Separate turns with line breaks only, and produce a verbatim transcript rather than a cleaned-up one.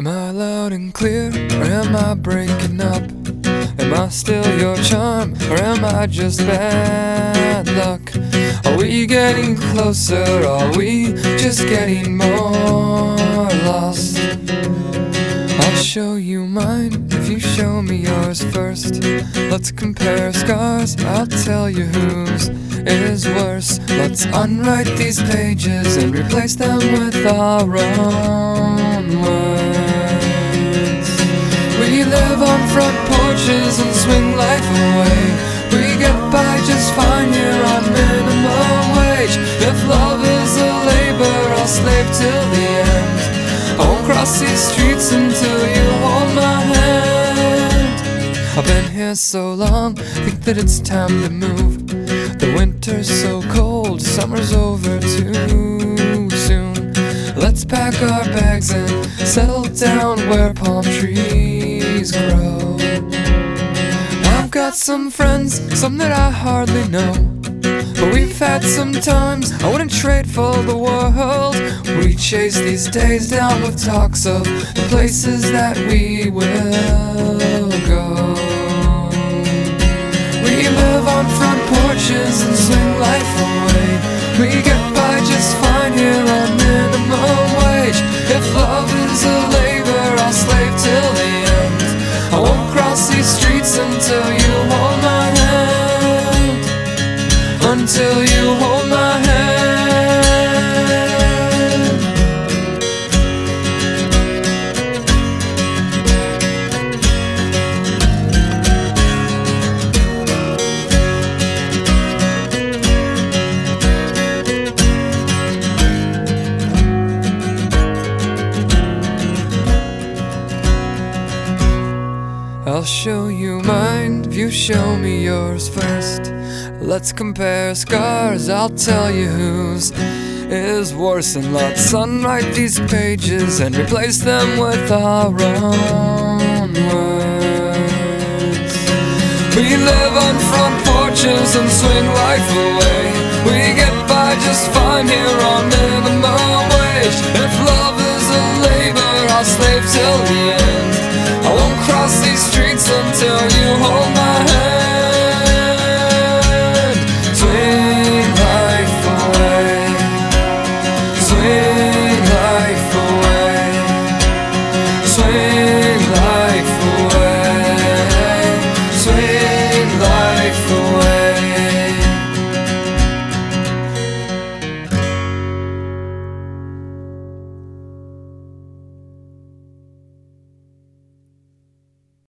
Am I loud and clear, or am I breaking up? Am I still your charm, or am I just bad luck? Are we getting closer, are we just getting more lost? I'll show you mine if you show me yours first. Let's compare scars, I'll tell you whose is worse. Let's unwrite these pages and replace them with our own words. We live on front porches and swing life away. We get by just fine here on minimum wage. If love is a labor, I'll slave till the end. I won't cross these streets until you hold my hand. I've been here so long, think that it's time to move. The winter's so cold, summer's over too soon. Let's pack our bags and settle down where palm trees grow. I've got some friends, some that I hardly know, but we've had some times I wouldn't trade for the world. We chase these days down with talks of the places that we will go. We live on front porches and swing life away. We get by just fine here on minimum wage. If love is a labor, I'll slave till the end. I won't cross these streets until you hold my hand. Until you hold my hand. I'll show you mine if you show me yours first. Let's compare scars, I'll tell you whose is worse. And let's unwrite these pages and replace them with our own words. We live on front porches and swing life away. We get by just fine here on minimum